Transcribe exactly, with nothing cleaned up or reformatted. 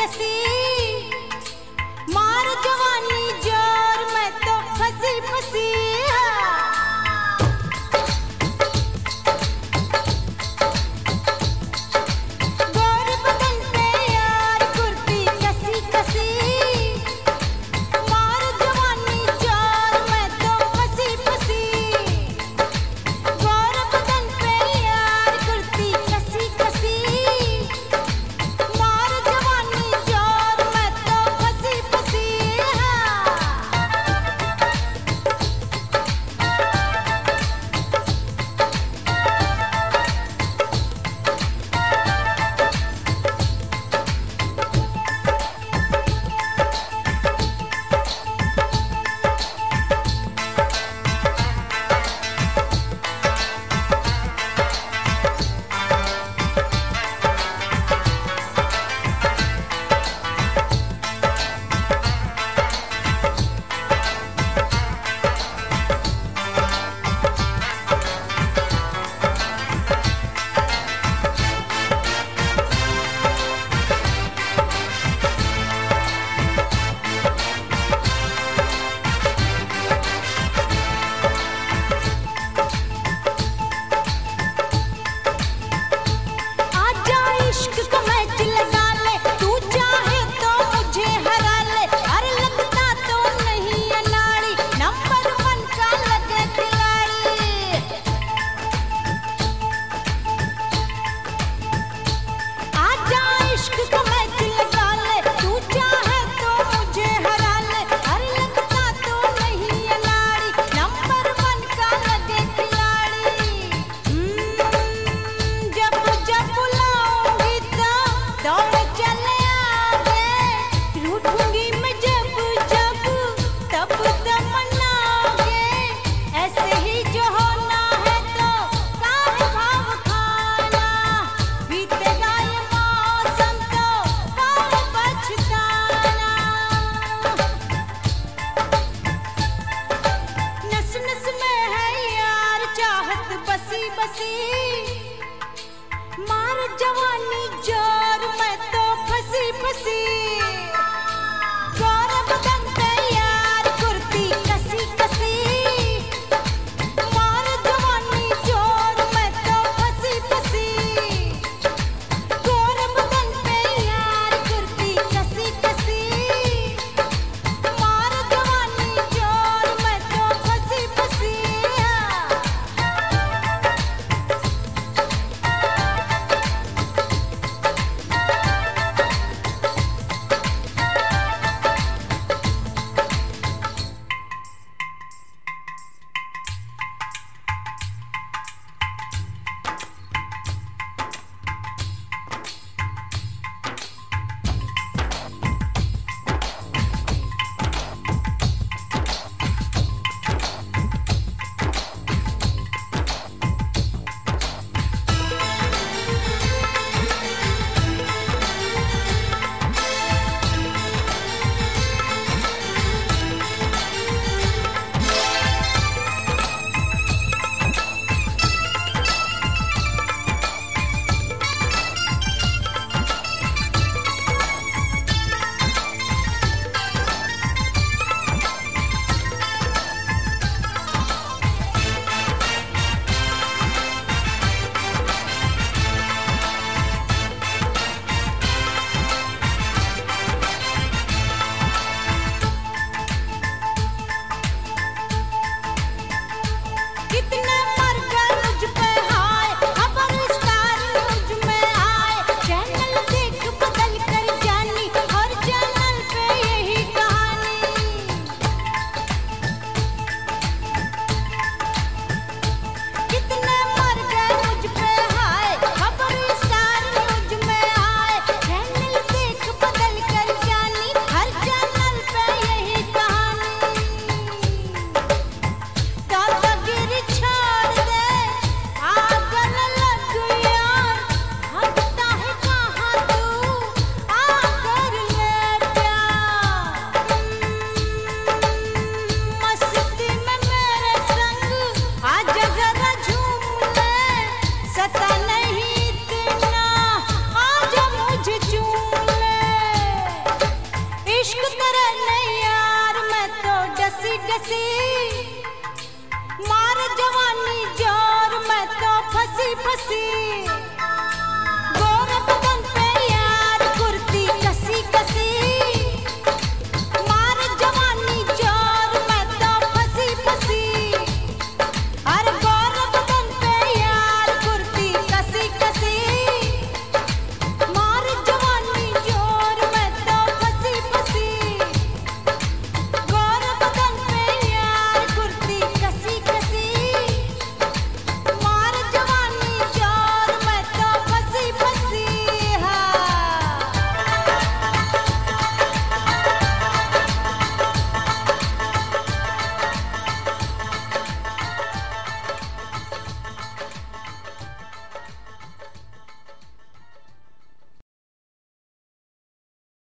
कसी मार जवानी जोर मैं तो फंसी फंसी गोर बदन पे यार कुर्ती कसी कसी मार जवानी जोर मैं तो फंसी फंसी गोर बदन पे यार कुर्ती कसी कसी मार जवानी जोर मैं तो फंसी फंसी आजा इश्क को मैच लगा ले तू चाहे तो मुझे हरा ले अरे लगता तो नहीं अनाड़ी नंबर वन का लगे खिलाड़ी आजा इश्क को मैच लगा ले तू चाहे तो मुझे हरा ले अरे लगता तो नहीं अनाड़ी नंबर वन का लगे खिलाड़ी हम्म, जब जब बुलाऊंगी तो दौड़ चले आगे रूठूंगी मैं जब जब तब तमन्नाओगे ऐसे ही जो होना है तो काम भाव खाना बीतेगा ये मौसम तो काम पछताना नस नस में है यार चाहत बसी बसी मार जवानी जो